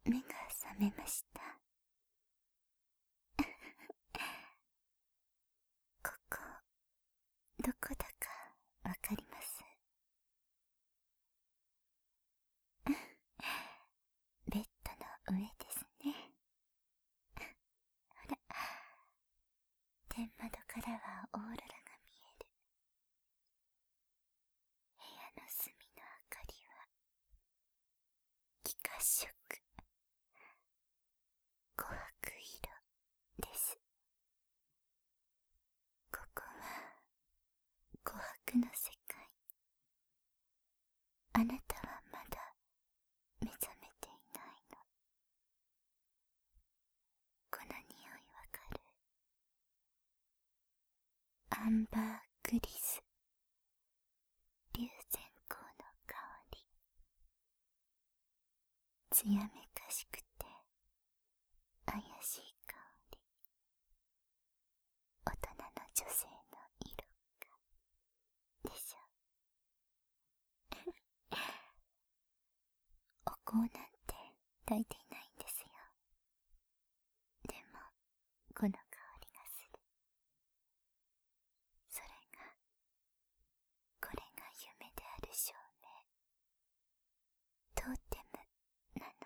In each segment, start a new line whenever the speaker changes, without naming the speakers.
目が覚めました。ここ、どこだかわかります？ベッドの上ですね。ほら、天窓からはオーロラが見える。部屋の隅の明かりは幾褐色、琥珀色です。ここは琥珀の世界。あなたはまだ目覚めていないの。この匂いわかる？アンバーグリス、龍涎香の香り。艶めかしくて怪しい香り。大人の女性の色がでしょ。お香なんて焚いていないんですよ。でもこの香りがする。それが、これが夢である証明。トーテムなの。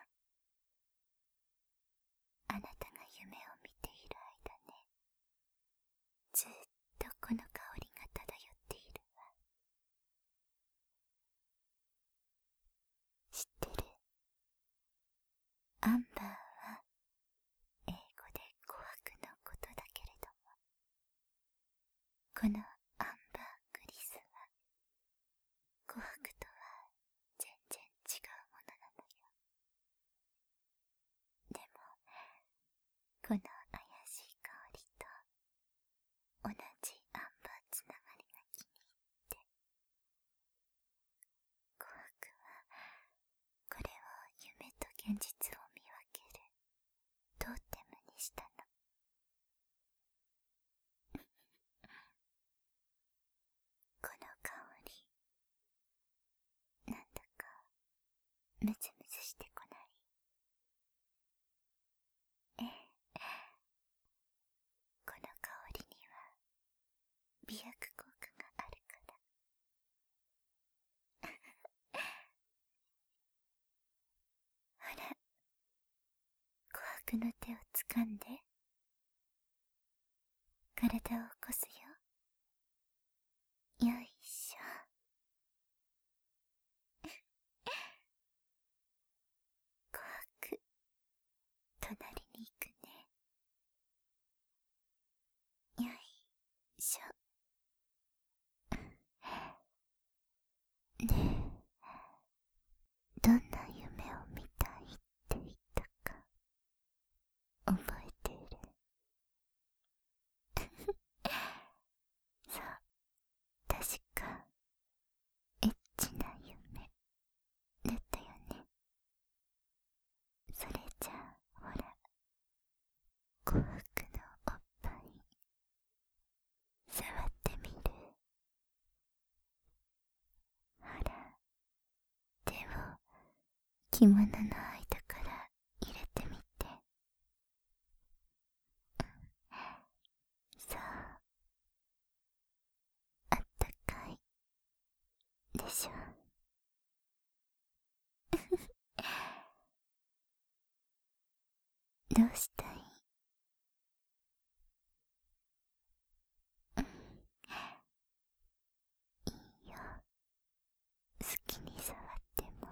あなたが夢を見ている間ね、ずっとこの香りが漂っているわ。知ってる？アンバーは英語で琥珀のことだけれども、このアンバーグリスは琥珀とは全然違うものなのよ。でもこの怪しい香りと同じアンバーつながりが気に入って、琥珀はこれを夢と現実を見分けるトーテムにしたの。この香り、なんだかムズムズしてこない？ええ、この香りには美薬効果があるから。ほら、琥珀の手を掴んで、体を起こすよ。よいしょ。琥珀、隣に行くね。よいしょ。ねえ、どんな夢を見たいって言ったか覚えている？そう、確かエッチな夢だったよね。それじゃあほら、琥珀のおっぱい触ってみる？ほら、手を着物の間から入れてみて。そう、あったかいでしょ。どうしたい？いいよ、好きに触っても。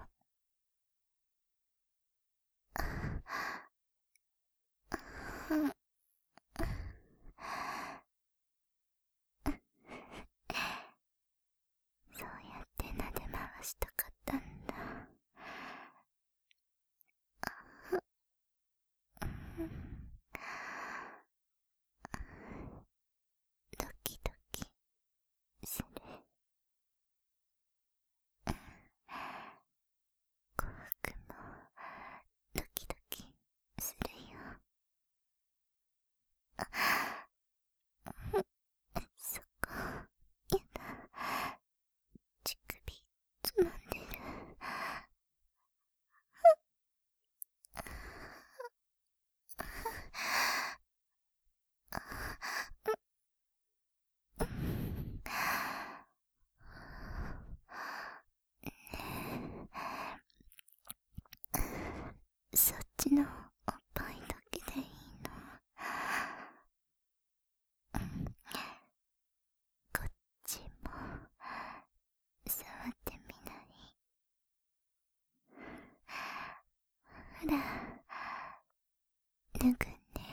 そうやって撫で回したかったんだ。ドキドキする。琥珀もドキドキするよ。そこ、やだ。乳首つまんでる。 ちのおっぱいだけでいいの。こっちも触ってみない？ほら、脱ぐね。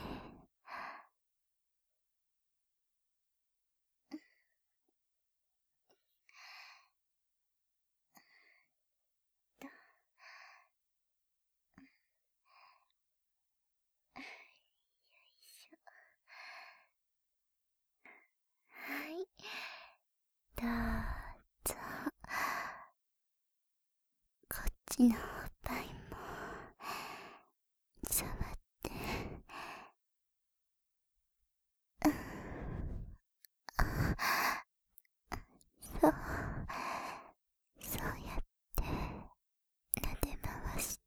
はい、どうぞ。こっちのおっぱいも触って。そう、そうやって撫で回して。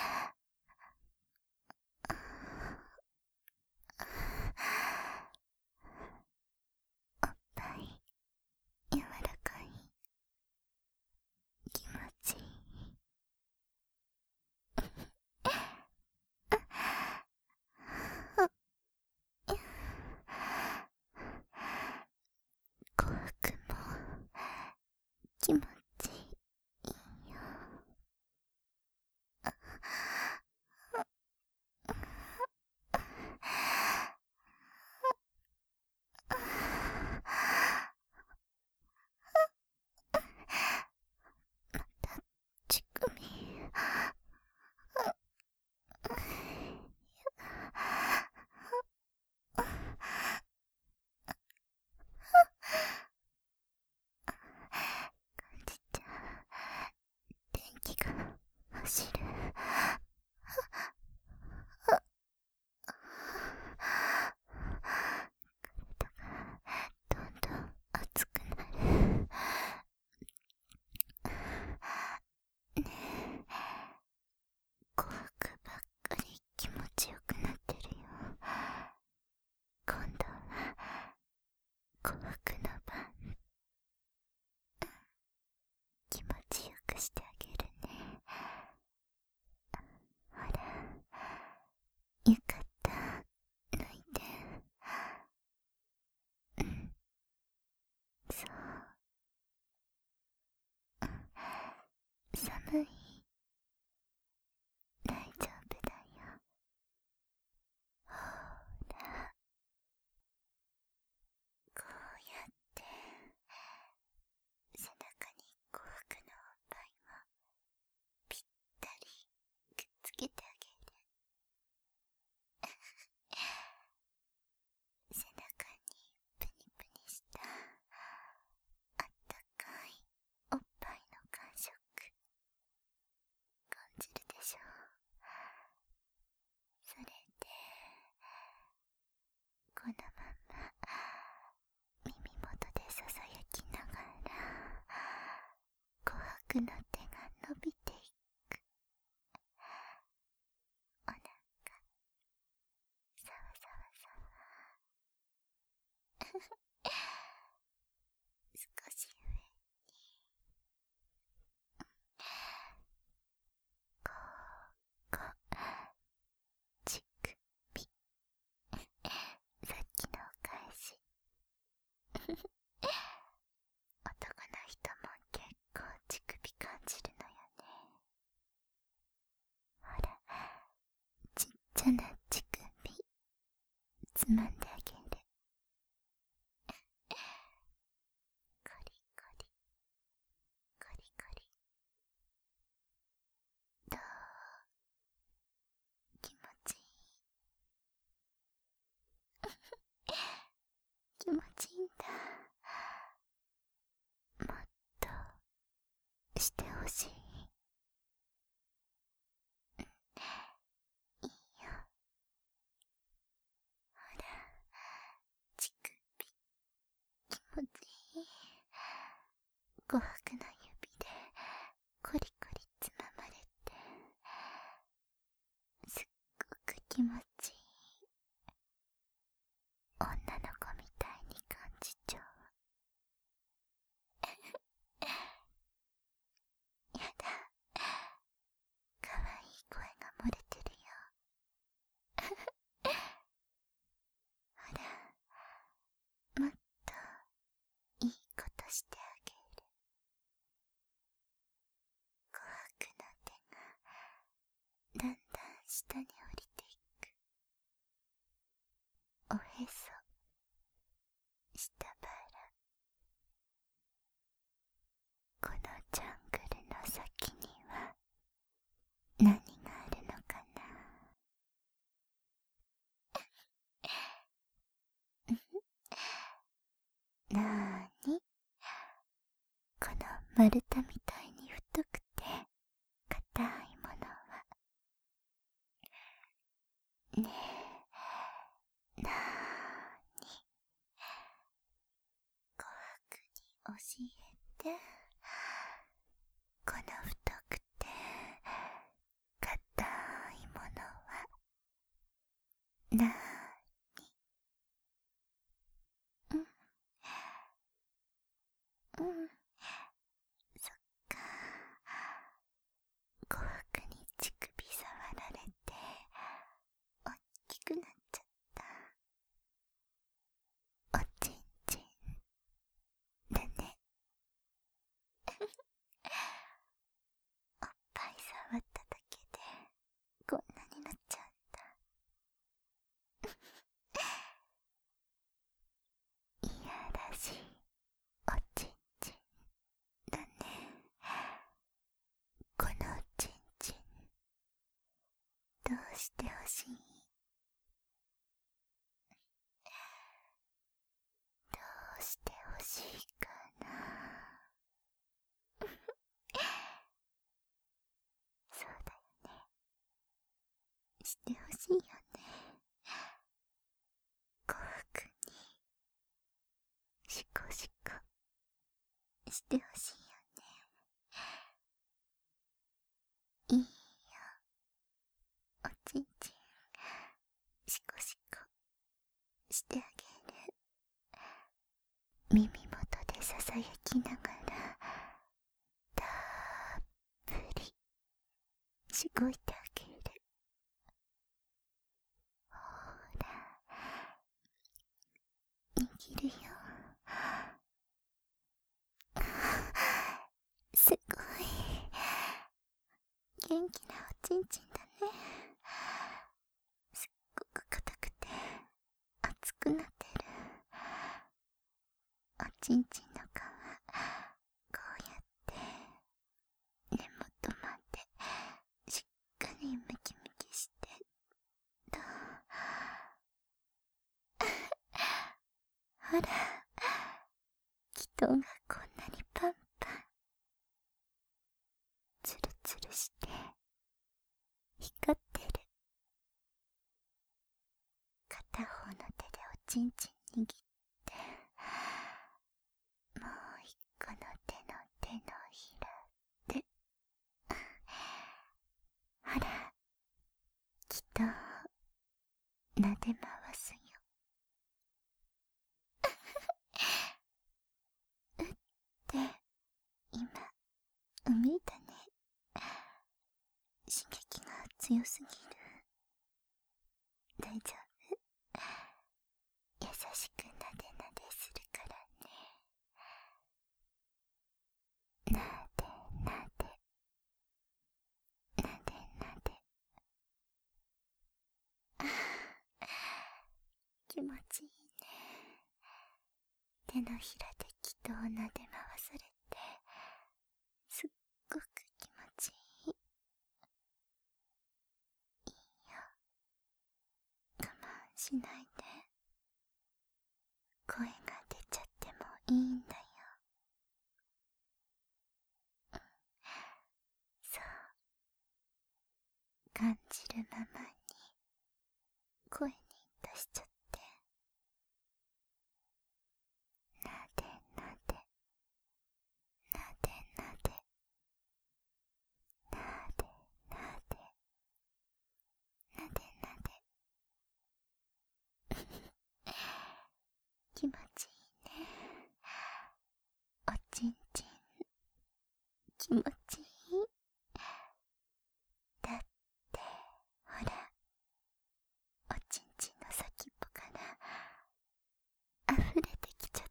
おっぱい柔らかい？気持ちいい？琥珀も気持ちいいよ。乳首感じちゃう。電気が走る。体がどんどん熱くなる。ねえ、琥珀ばっかり気持ちよくなってるよ。今度は琥珀の番。気持ちよくしてあげるね。ほら、よかった、脱いで。うん、そう。寒い？大丈夫だよ。ほら、こうやって背中に琥珀のおっぱいをぴったりくっつけてあげる。背中にプニプニしたあったかいおっぱいの感触感じるでしょ。それでこのまま耳元でささやきながら琥珀の手が伸びていく。お腹さわさわさわ。少し上にここ乳首。さっきのお返し。男の人も結構乳首感じるのよね。 下に降りていく。おへそ、下腹、このジャングルの先には何があるのかな。なーに、この丸太みたいに太くて硬いものは。ねえ、なーに、琥珀に教えて。この太くて硬いものはなーに。そっか。琥珀に乳首触られておっきくなっちゃった。おちんちんだね。おっぱい触っただけでこんなになっちゃうんだ。いやらしいおちんちんだね。このおちんちんどうしてほしい？どうしてほしいかな。そうだよね。してほしいよね。琥珀にシコシコしてほしいよね。いいよ、おちんちんシコシコしてあげる。耳元でささやきながらたっぷりしごいてあげる。ほら、握るよ。すごい元気なおちんちんだね。すっごく硬くて熱くなってる。おちんちんの皮、こうやって根元までしっかりムキムキしてと。ほら、気筒がこんなにパンパンツルツルして光ってる。片方の手でおちんちん握って、もう一個の手のひらで、ほら、気筒撫で回すよ。で、今うめいたね。刺激が強すぎる。大丈夫？優しくなでなでするからね。なでなでなでなで。ああ、気持ちいいね。手のひらで気筒をなで回されてすっごく気持ちいい。いいよ、我慢しないで。声が出ちゃってもいいんだよ。そう、感じるままに声に出しちゃって。なでなでなでなでなでなでなでなで。気持ちいいね。おちんちん気持ちいい。だってほら、おちんちんの先っぽから溢れてきちゃった。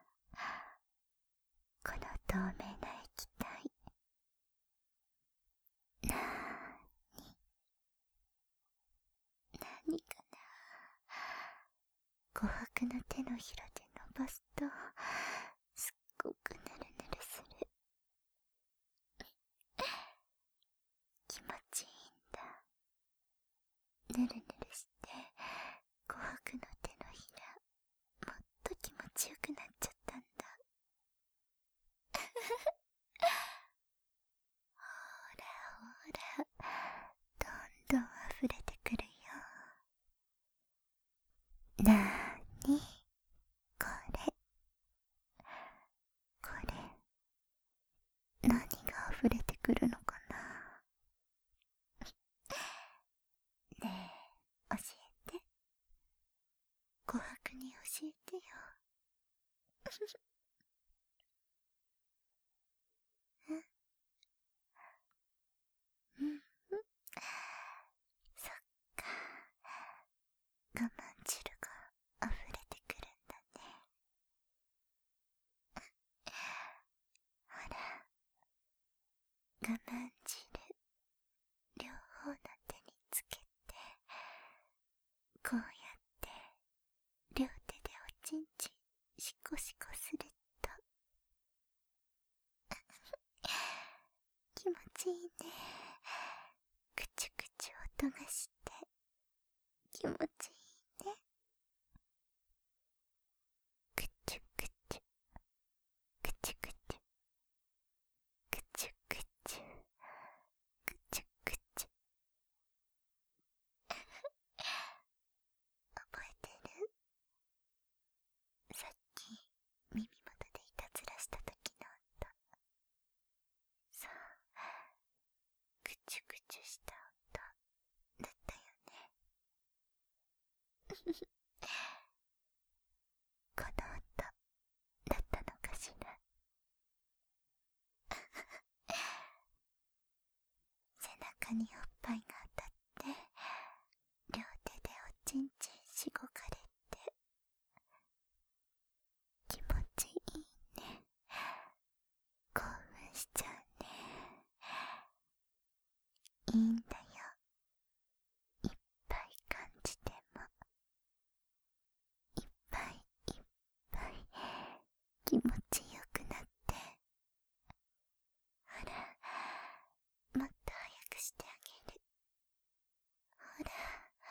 この透明な液体。なーに、 ひらで伸ばすとすっごくぬるぬるする。気持ちいいんだ。ぬるぬるして琥珀の手のひらもっと気持ちよくなっちゃったんだ。ほらほら、どんどん溢れてくるよ。なーにこれ、これ何が溢れてくるのかな。ねえ、教えて。琥珀に教えてよ。うん、そっか、我慢汁が溢れてくるんだね。ほら、我慢汁両方の手につけて、こうやって両手でおちんちんシコシコすると気持ちいいね。くちゅくちゅ音がして気持ちいいね。くちゅくちゅ、くちゅくちゅ、くちゅくちゅ、くちゅくちゅ。覚えてる？さっき耳元でいたずらした時の音。そう、くちゅくちゅした音だったよね。この音だったのかしら。背中におっぱいが当たって両手でおちんちんしごかれて気持ちいいね。興奮しちゃうね。いいんだよ。いっぱい感じても、いっぱいいっぱい気持ちよくなって。ほら、もっと早くしてあげる。ほら、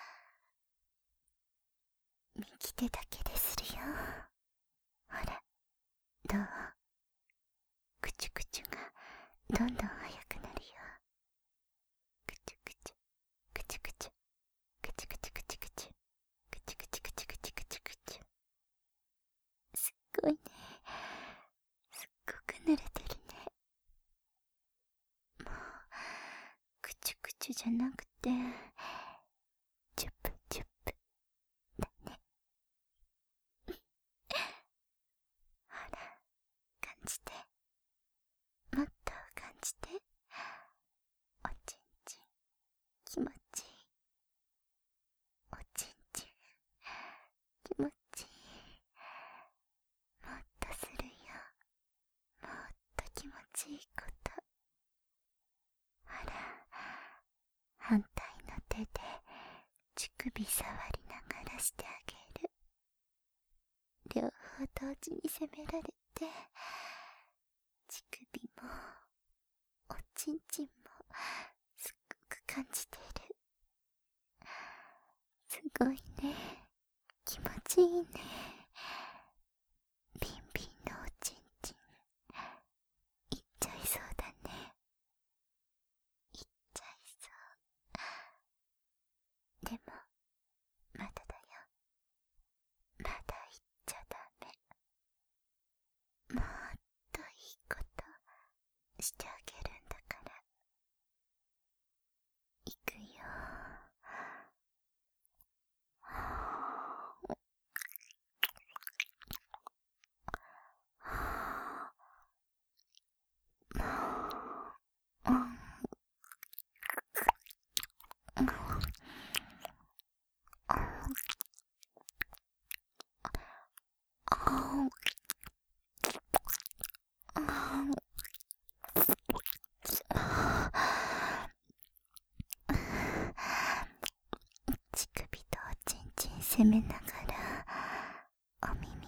右手だけでするよ。ほら、どう？くちゅくちゅがどんどん早くなるよ。くちゅくちゅ、くちゅくちゅ、くちゅくちゅくちゅくちゅ、くちゅくちゅくちゅくちゅくちゅくちゅ。すっごいね。すっごく濡れてるね。もう、くちゅくちゅじゃなくて、チュップチュップだね。ほら、感じて。もっと感じて。おちんちん気持ちいい。おちんちん気持ちいい。もっとするよ。もっと気持ちいいこと。ほら、反対の手で乳首触りながらしてあげる。両方同時に攻められて、乳首もおちんちんもすっごく感じている。すごいね。気持ちいいね。ビンビンのおちんちんいっちゃいそうだね。いっちゃいそう。でもまだだよ。まだいっちゃダメ。もっといいことしてあげるんだから。いくよ。乳首とおちんちん攻めながらお耳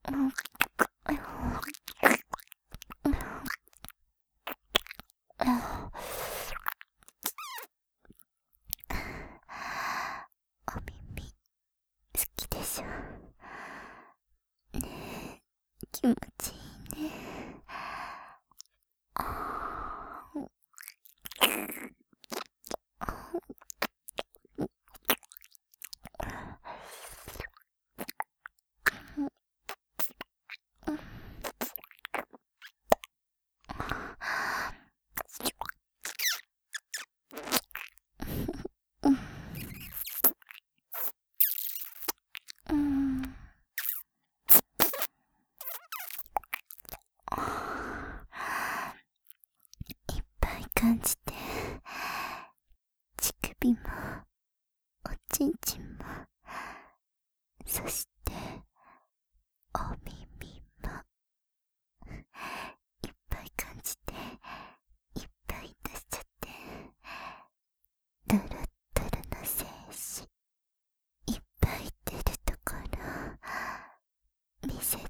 お耳好きでしょ。ねえ、気持ちいいね。いっぱい感じて、乳首もおちんちんも、そしてお耳もいっぱい感じて、いっぱい出しちゃって、ドロッドロの精子いっぱい出るところ見せて。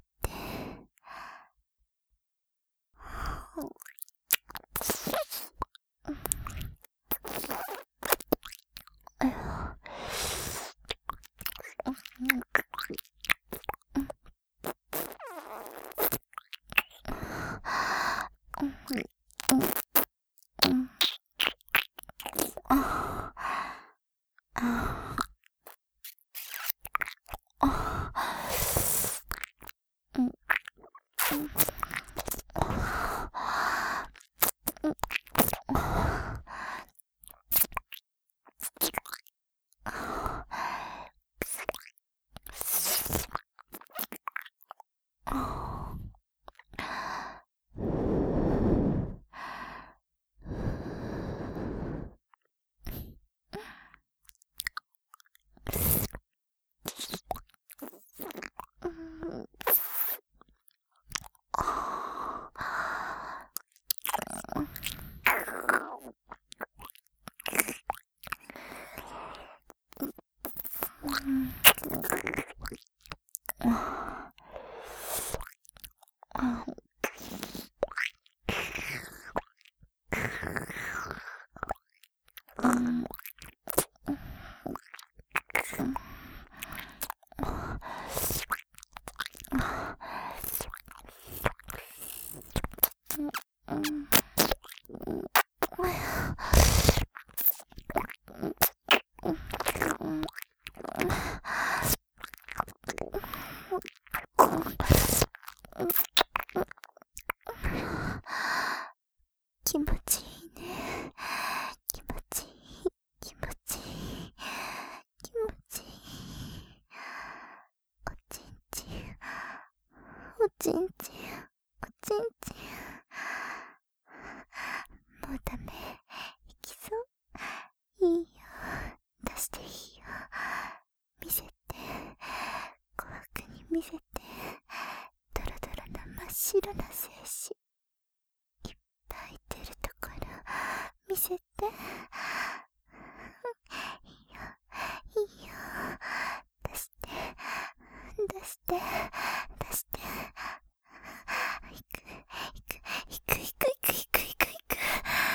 気持ちいいね。気持ちいい。気持ちいい。気持ちいい。おちんちん。おちんちん。おちんちん。もうダメ。いきそう。いいよ。出していいよ。見せて。琥珀に見せて。ドロドロな真っ白な精子。抱いてるところ見せて。いいよいいよ。出して出して出して。いくいくいくいくいくいくいくいく。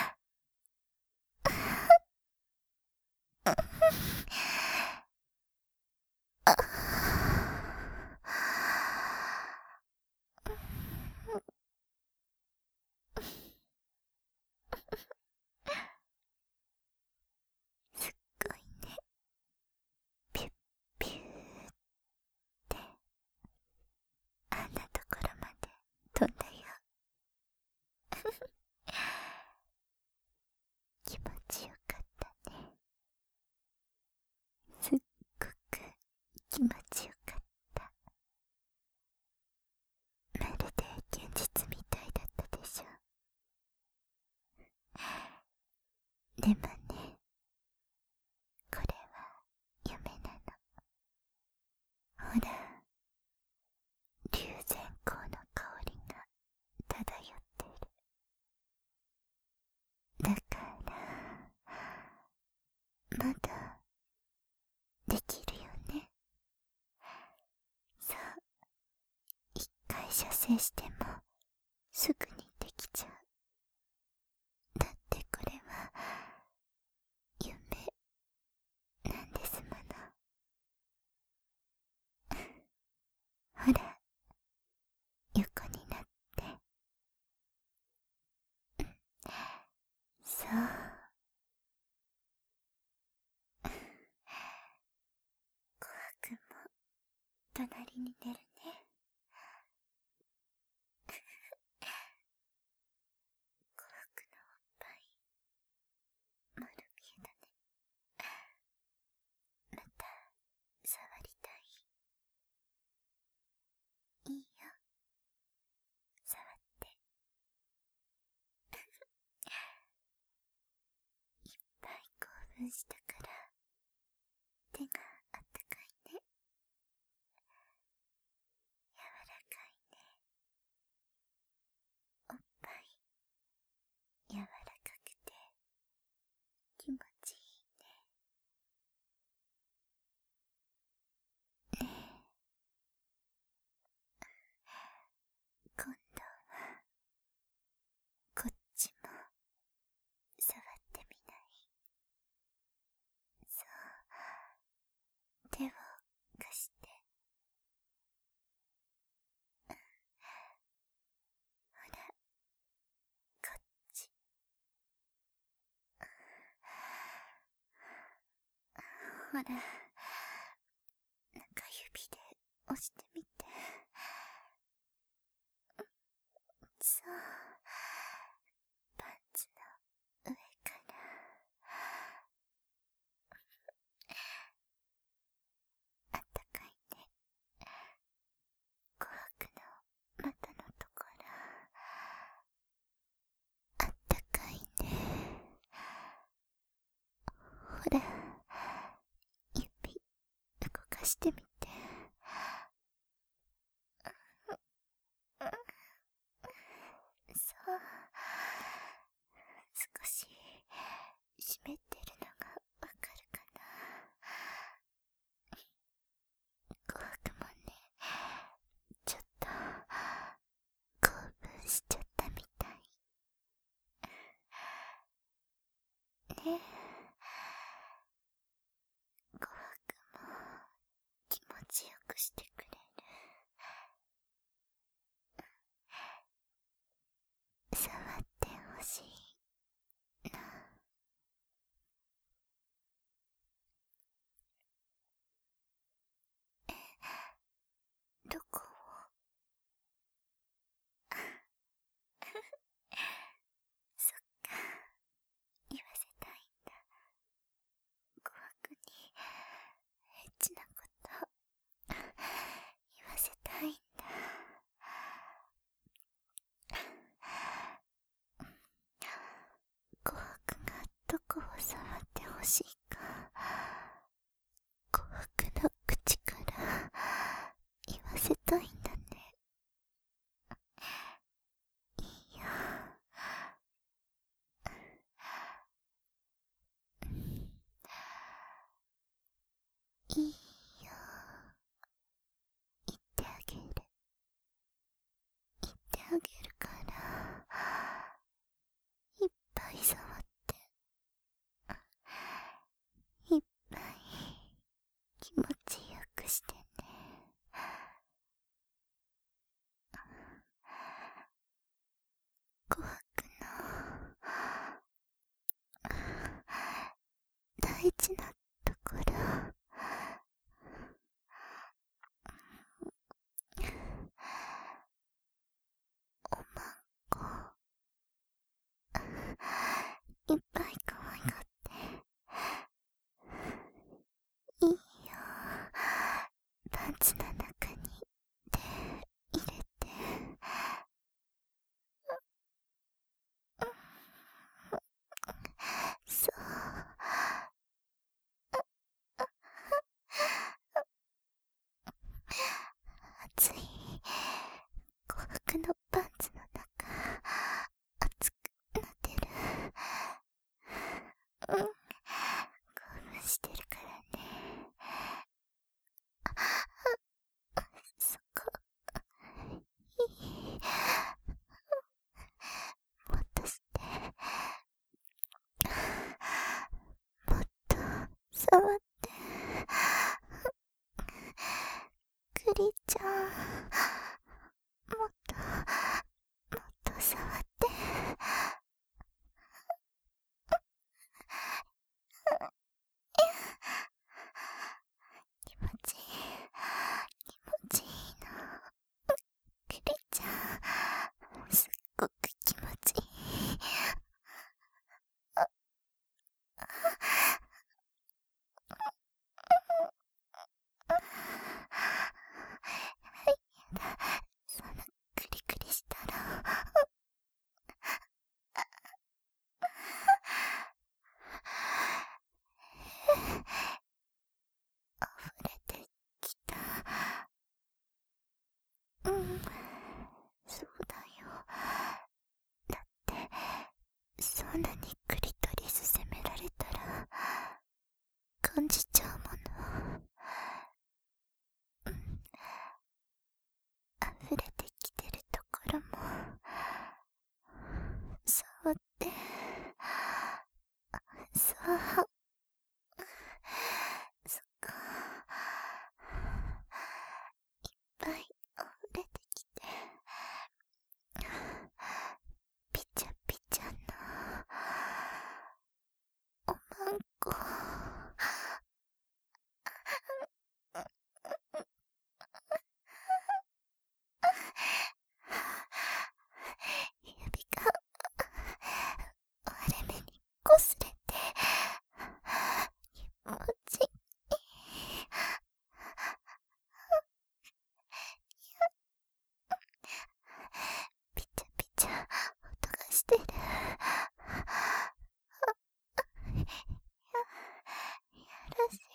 すっごいね。ピュッピューってあんなところまで飛んだよ。気持ちよかったね。すっごく気持ちよかった。まるで現実みたいだったでしょ。でもね、これは夢なの。ほら、龍涎香の香りが漂ってる。だからまだできるよね。そう、 回射精してもすぐにできちゃう。だってこれは夢なんですもの。ほら、横になって。そう。コアくんも隣に寝るね。コアくんのおっぱい丸見えだね。また触りたい？いいよ、触って。いっぱい興奮したから手があったかいね。柔らかいね。おっぱい柔らかくて気持ちいいね。ねえ、今度はこっちも触ってみない？そう、手を貸して。ほら、こっち。ほら、中指で押してみて。そう、パンツの上から。あったかいね。琥珀の股のところあったかいね。ほら、指動かしてみて。そう、少し湿ってるのがわかるかな。琥珀もね、ちょっと興奮しちゃったみたいね。琥珀も気持ちよくしてくれる。触ってほしいな。どこを？そっか、言わせたいんだ。琥珀にエッチなこと言わせたいんだ。琥珀がどこを触ってほしいか、琥珀の口から言わせたいんだね。いいよ。いいよ。言ってあげる。言ってあげるから、いっぱい触って。いっぱい気持ちよくしてね。琥珀の大事なところ、おまんこいっぱい可愛がっていいよ。パンツの中に手入れて。そう、熱い琥珀のパンツの中熱くなってる。興奮してるからね。そこそうだよ。だってそんなにクリトリス責められたら感じちゃうもの。溢れてきてるところも触ってそう、そっか、いっぱい溢れてきてピチャピチャのおまんこ指が割れ目にこすれて気持ちいい。ピチャピチャ音がしてる。やらしい。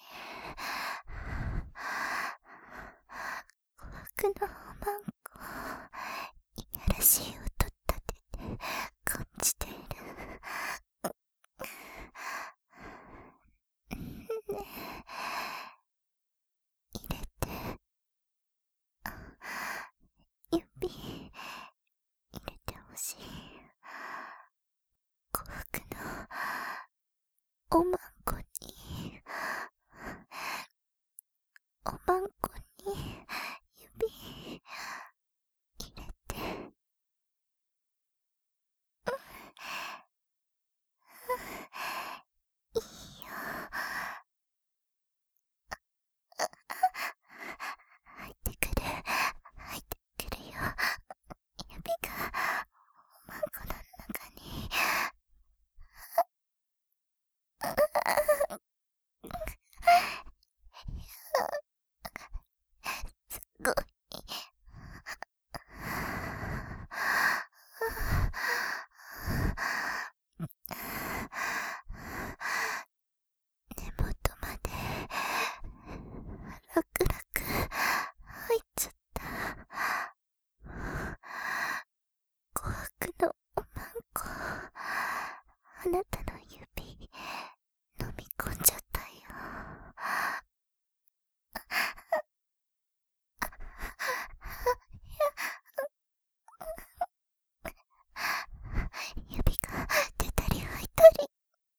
琥珀のおまんこ、いやらしい音立てて感じている。ねえ、入れて、指入れてほしい。琥珀のおまんこに、おまんこに指入れて、いいよ。入ってくる、入ってくるよ。指がおまんこの中に。すごい。根元まで楽々入っちゃった。琥珀のおまんこ、あなたの指飲み込んじゃったよ。指が出たり入ったり、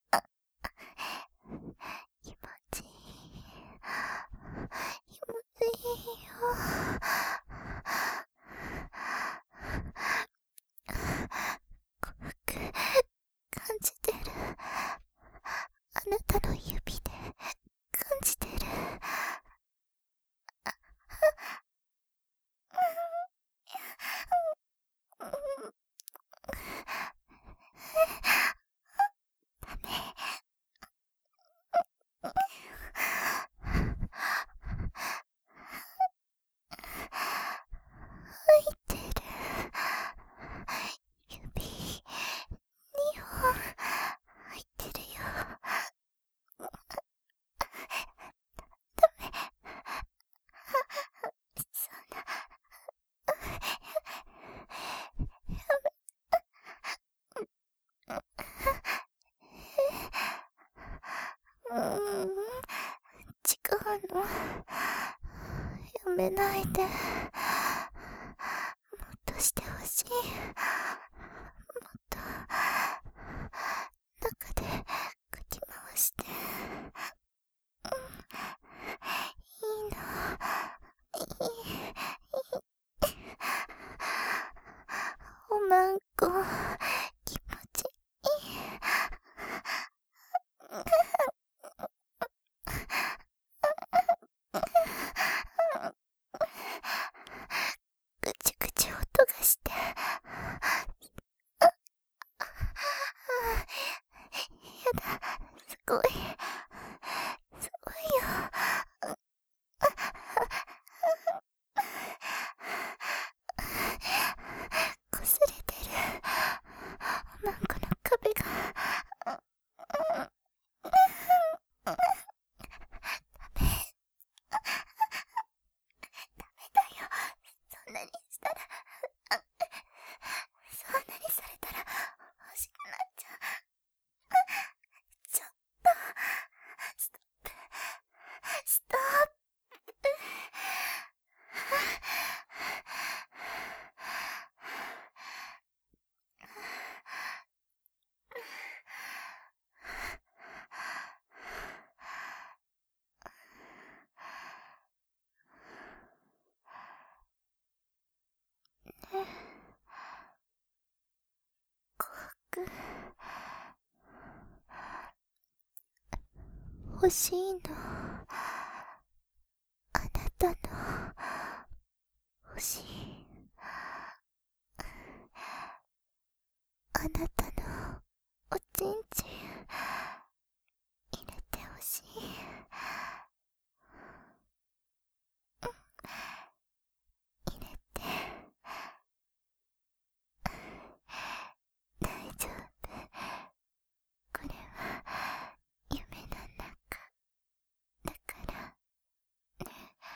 気持ちいい。気持ちいいよ。琥珀感じてる。あなたの指で感じてる。ダメ。入ってる。指2本入ってるよ。ダメ。そんな。違うの。やめないで。もっとしてほしい。もっと中でかき回して。いいの。いい。おまんこ気持ちいい。ぐちぐち音がして。やだ、すごい。すごいよ。こすれてる。 欲しいの。あなたの欲しい。あなたのおちんちん入れてほしい。入れて。大丈夫。これは夢の中だからね。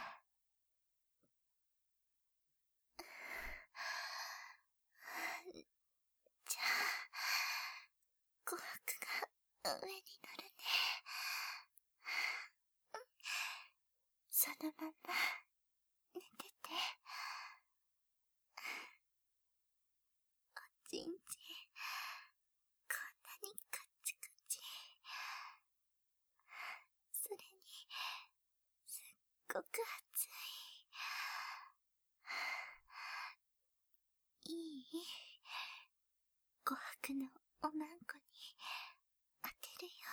じゃあ琥珀が上に乗るね。そのまま寝てて。おちんちんこんなにカチカチ。それにすっごく熱い。いい？琥珀のおまんこに当てるよ。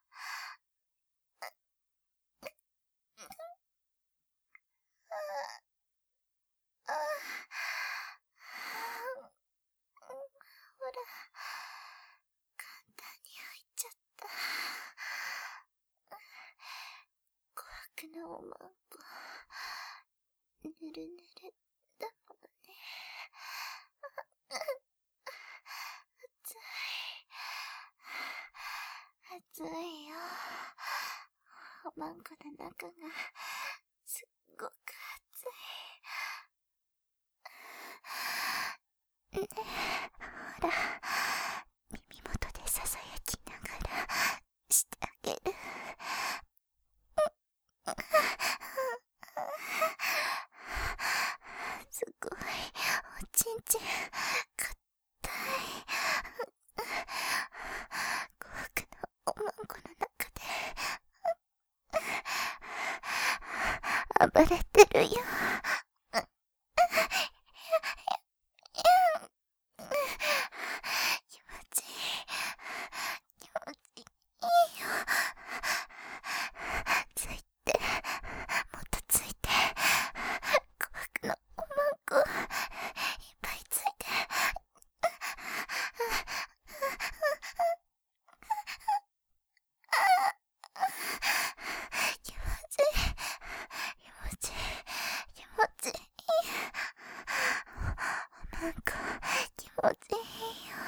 ほら、簡単に入っちゃった。琥珀のおまんこ、ぬるぬるだものね。熱いよ。おまんこの中がすっごく熱い。ねえ、ほら、耳元でささやきながらしてあげる。すごい、おちんちんかたい。琥珀のおまんこの中で暴れてるよ。気持ちいい。気持ちいいよ。ついて、もっとついて。琥珀のおまんこいっぱいついて。気持ちいい。気持ちいい。気持ちいい。おまんこ気持ちいいよ。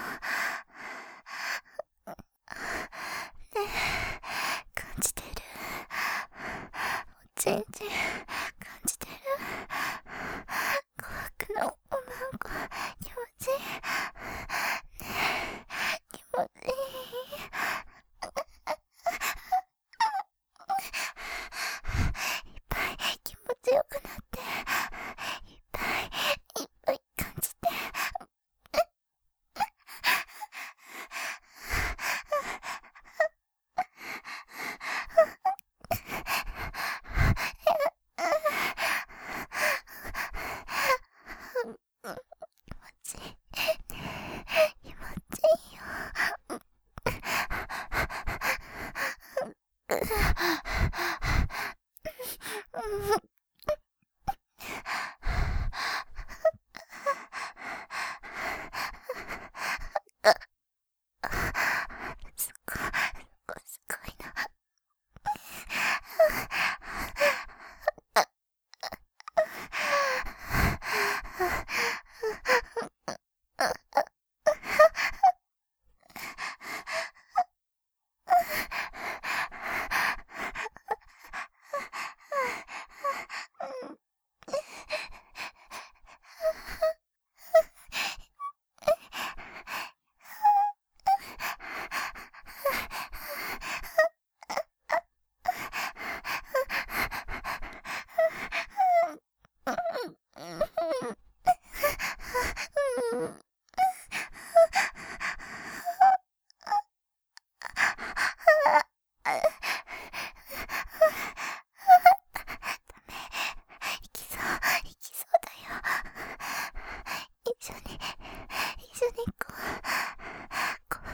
ねえ、感じてる？おちんちん感じてる？琥珀のおまんこ気持ちいい。ねえ、気持ちいい。いっぱい気持ちよくなって、いっぱいいっぱい感じて。気持ちいい。気持ちいいよ。すごいな。行きそうだよ。一緒に行こう。琥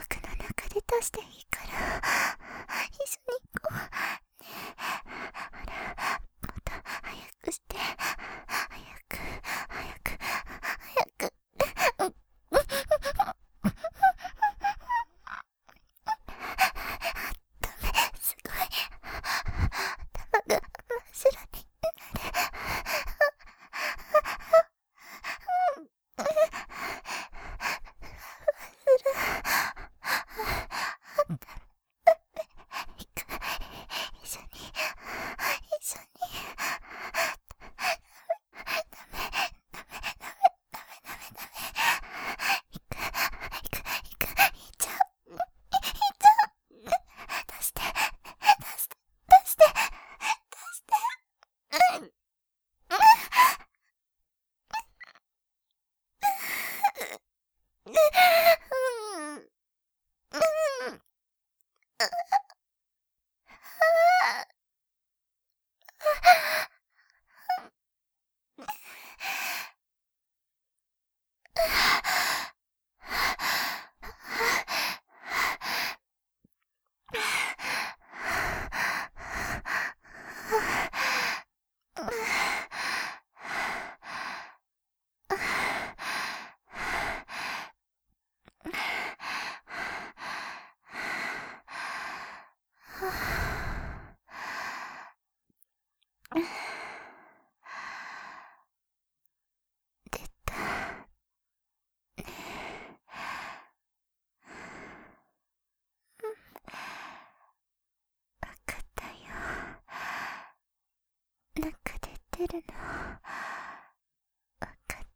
るの。わかった。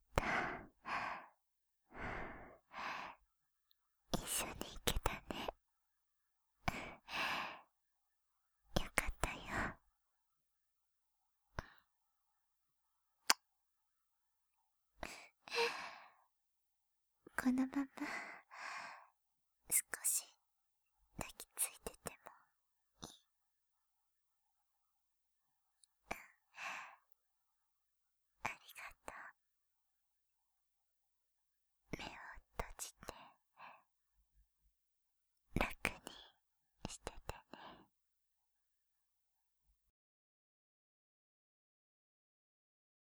一緒に行けたね。よかったよ。このまま